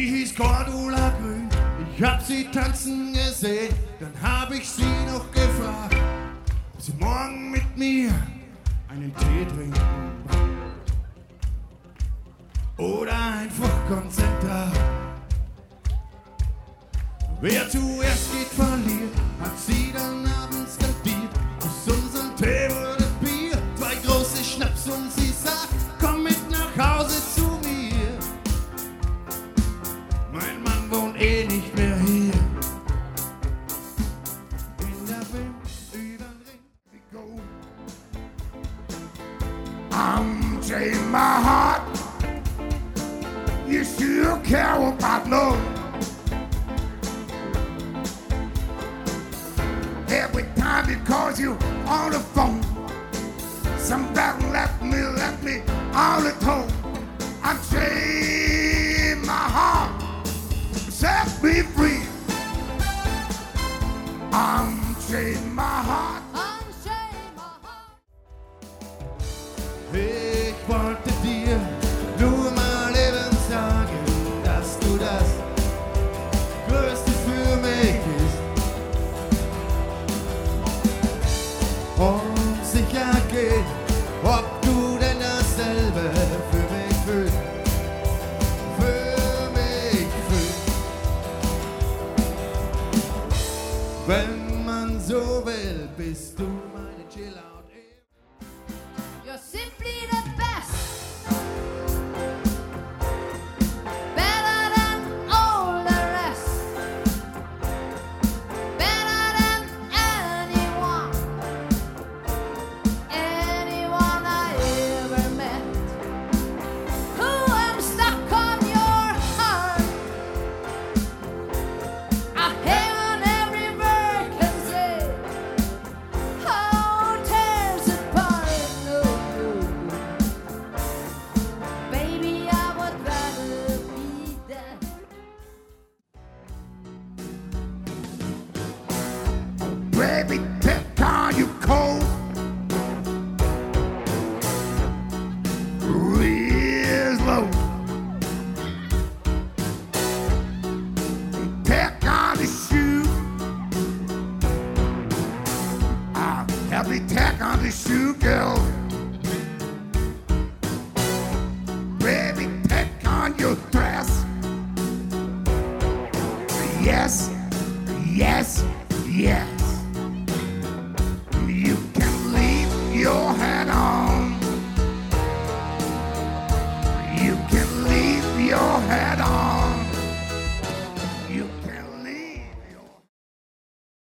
Sie hieß Cordula Grün, ich hab sie tanzen gesehen. Dann hab ich sie noch gefragt, ob sie morgen mit mir einen Tee trinken oder ein Fruchtkonzentrat. Wer zuerst geht, verliert, hat sie dann abends skandiert. Aus unserem Tee wurde Bier, 2 große Schnaps und sie sagt, komm mit nach Hause zu mir. Mein Mann wohnt eh nicht mehr hier. In der Wind übern Ring, we go. I'm changing my heart. You sure care about love. Every time it calls you on the phone, somebody left me all at home. I'm changing my heart, set me free. I'm changing my heart. Ich wollte dir nur mal eben sagen, dass du das Größte für mich bist. Und sicher geht, ob du denn dasselbe für mich fühlst. Für mich fühlst. Wenn man so will, bist du meine Chill-Out. You're simply the best. Better than all the rest. Better than anyone. Anyone I ever met. Who am stuck on your heart. I hear on every word can say. How tears apart. Baby, I would rather be dead. Baby, take on your coat. Real slow. Take on the shoe. Help me take on the shoe, girl. Baby, take on your dress. Yes, yes, yes.